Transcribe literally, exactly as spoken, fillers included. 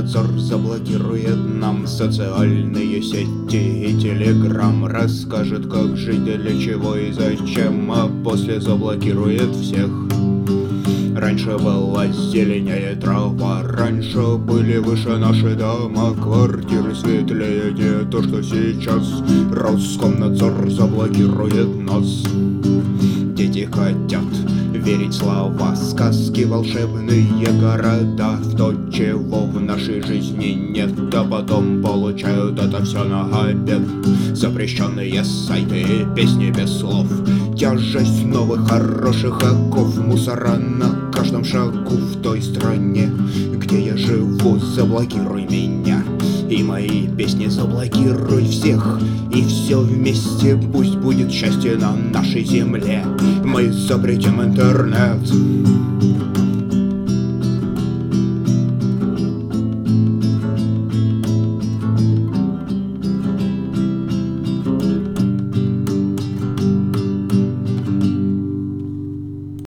Роскомнадзор заблокирует нам социальные сети, и Телеграм расскажет, как жить, для чего и зачем, а после заблокирует всех. Раньше была зеленее трава, раньше были выше наши дома, квартиры светлее, не то что сейчас. Роскомнадзор заблокирует нас. Дети хотят верить слова сказки, волшебные города, в то, чего в нашей жизни нет, а потом получают это все на обед. Запрещенные сайты и песни без слов, тяжесть новых хороших оков, мусора на каждом шагу в той стране, где я живу. Заблокируй меня и мои песни, заблокируй всех, и все вместе пусть будет счастье на нашей земле. Мы запретим интернет.